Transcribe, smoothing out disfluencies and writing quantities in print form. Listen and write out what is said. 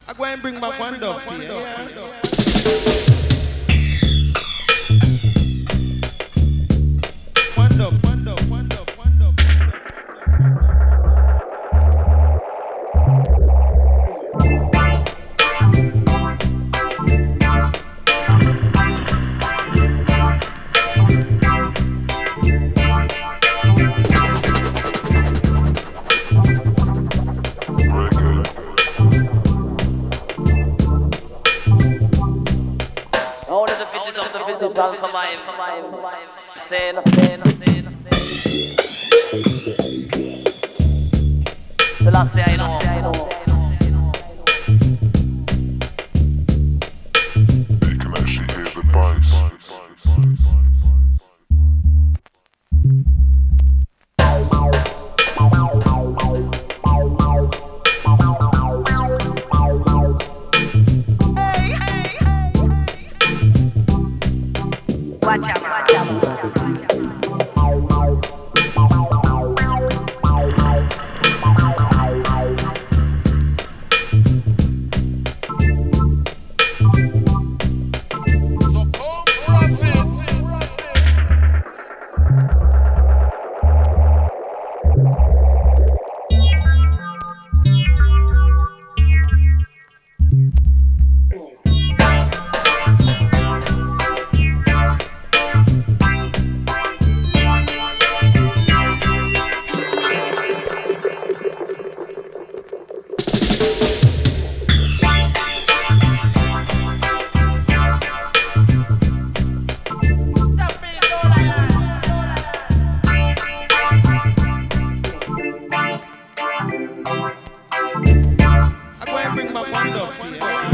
I go and bring my one dog to you. One dog, one dog, one dog, one dog. It's also mine. Saying, Selassie, I know. You can actually hear the bass. Watch out, watch out. I go and bring my one dog to you.